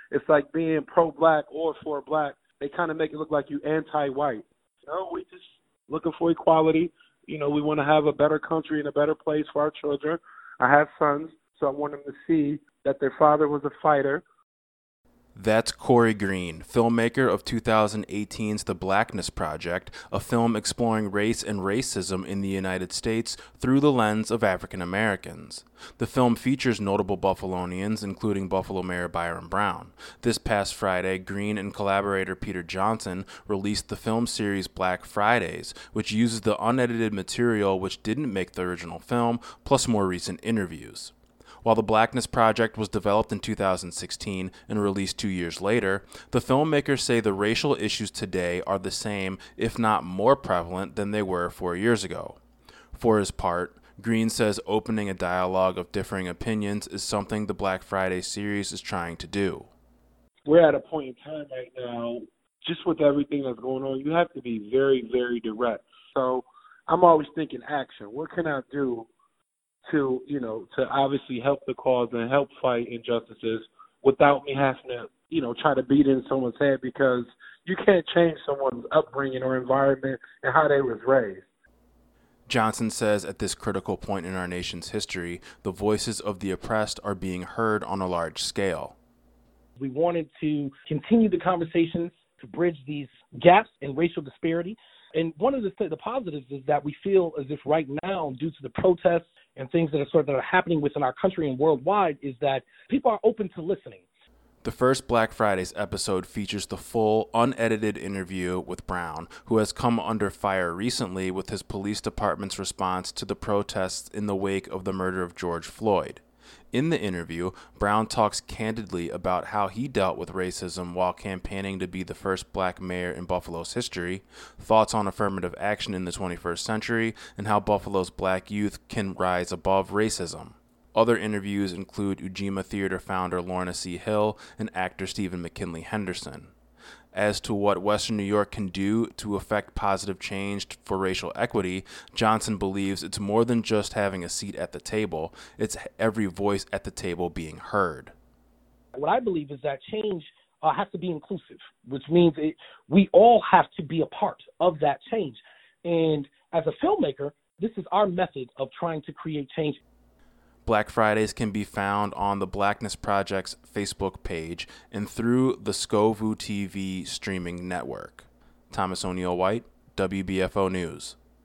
it's like being pro-black or for black. They kind of make it look like you anti-white. No, we just looking for equality. We want to have a better country and a better place for our children. I have sons, so I want them to see that their father was a fighter. That's Corey Green, filmmaker of 2018's The Blackness Project, a film exploring race and racism in the United States through the lens of African Americans. The film features notable Buffalonians, including Buffalo Mayor Byron Brown. This past Friday, Green and collaborator Peter Johnson released the film series Black Fridays, which uses the unedited material which didn't make the original film, plus more recent interviews. While The Blackness Project was developed in 2016 and released 2 years later, the filmmakers say the racial issues today are the same, if not more prevalent, than they were 4 years ago. For his part, Green says opening a dialogue of differing opinions is something the Black Friday series is trying to do. We're at a point in time right now, just with everything that's going on, you have to be very, very direct. So I'm always thinking action. What can I do to obviously help the cause and help fight injustices without me having to, try to beat in someone's head, because you can't change someone's upbringing or environment and how they was raised. Johnson says at this critical point in our nation's history, the voices of the oppressed are being heard on a large scale. We wanted to continue the conversations to bridge these gaps in racial disparity. And one of the positives is that we feel as if right now, due to the protests and things that are happening within our country and worldwide, is that people are open to listening. The first Black Fridays episode features the full, unedited interview with Brown, who has come under fire recently with his police department's response to the protests in the wake of the murder of George Floyd. In the interview, Brown talks candidly about how he dealt with racism while campaigning to be the first black mayor in Buffalo's history, thoughts on affirmative action in the 21st century, and how Buffalo's black youth can rise above racism. Other interviews include Ujima Theater founder Lorna C. Hill and actor Stephen McKinley Henderson. As to what Western New York can do to affect positive change for racial equity, Johnson believes it's more than just having a seat at the table. It's every voice at the table being heard. What I believe is that change has to be inclusive, which means we all have to be a part of that change. And as a filmmaker, this is our method of trying to create change. Black Fridays can be found on the Blackness Project's Facebook page and through the Scovoo TV streaming network. Thomas O'Neill White, WBFO News.